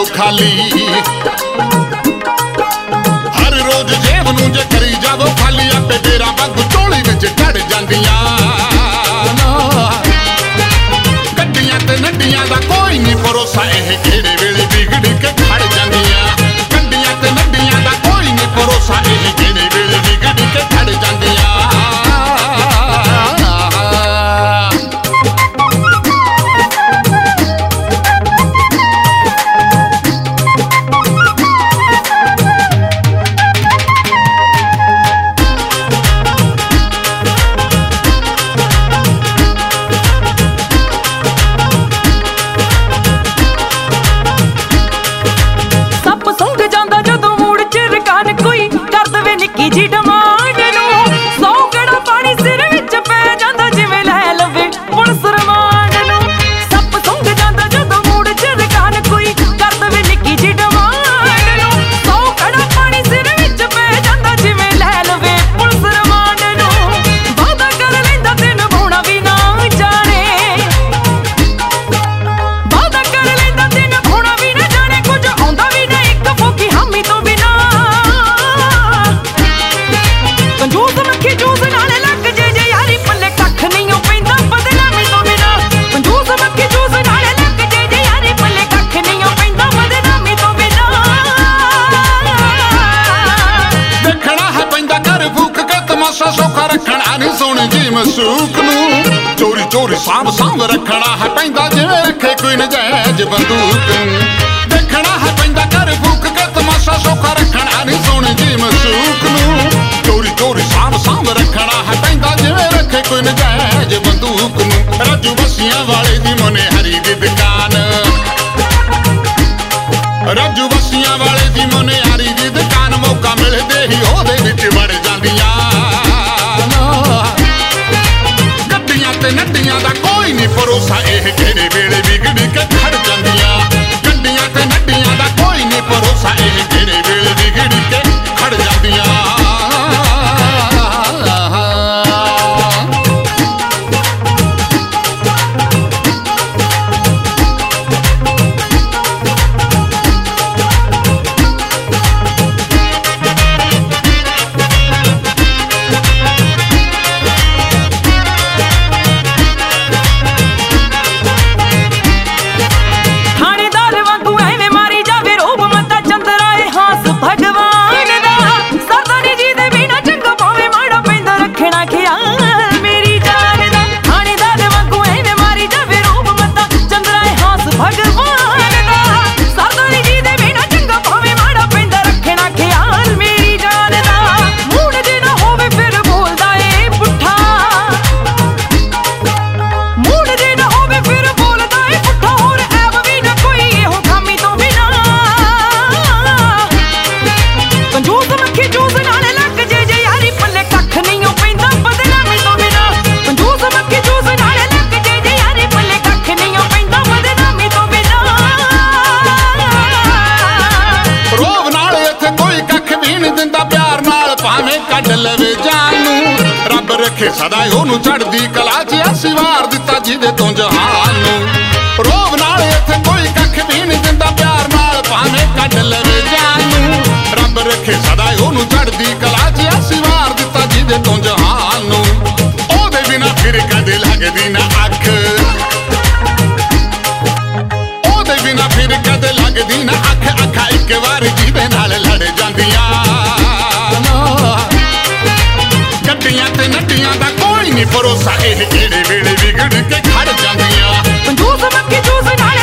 खाली हर रोज जेब नूं जे करी जावो खाली आपे डेरा वांगू झोली विच चढ़ जांदियां गड्डियां ते नड्डियां दा कोई नहीं भरोसा इह किहड़े वेले बिगड़ के खड़ जांदियां गड्डियां ते नड्डियां दा कोई नहीं भरोसा इह किहड़े वेले बिगड़ के खड़ जांदियां सूख नूं चोरी चोरी सांभ सांभ रखना है पैंदा जिवें रखे कोई नजायज बंदूक देखना है पैंदा कर फूक के तमाशा सौखा रखना नहीं सोने जी मसूक नूं चोरी चोरी सांभ सांभ रखना है पैंदा जिवें रखे कोई नजायज बंदूक नूं राजू बसियां वाले दी मोने हरी दी दुकान राजू बसियां वाले दी मोने हरी दी दुकान मौका मिलदे ही ओहदे विच वड़ जांदियां नड्डियां दा कोई नहीं भरोसा इह किहड़े वेले बिगड़ के खड़ जांदियां गड्डियां ते नड्डियां दा कोई नहीं भरोसा इह किहड़े वेले बिगड़ के खड़ जांदियां रखे सदा ओनू चढ़दी कला च असी वार दिता जिदे तो जहान नूं रोब नाल इत्थे कोई कख भी नहीं दिंदा प्यार नाल भावें कढ लवे जान नूं रब रखे सदा ओनू चढ़दी कला च असी वार दिता जिदे तो जहान नूं ओहदे बिना फिर कदे लगदी ना अख ओहदे बिना फिर कदे लगदी ना अख अखा इक वार जिदे नाल लड़ जांदियां गड्डियां ते नड्डियां दा कोई नहीं भरोसा इह किहड़े वेले बिगड़ के खड़ जांदियां कंजूस मक्खी चूस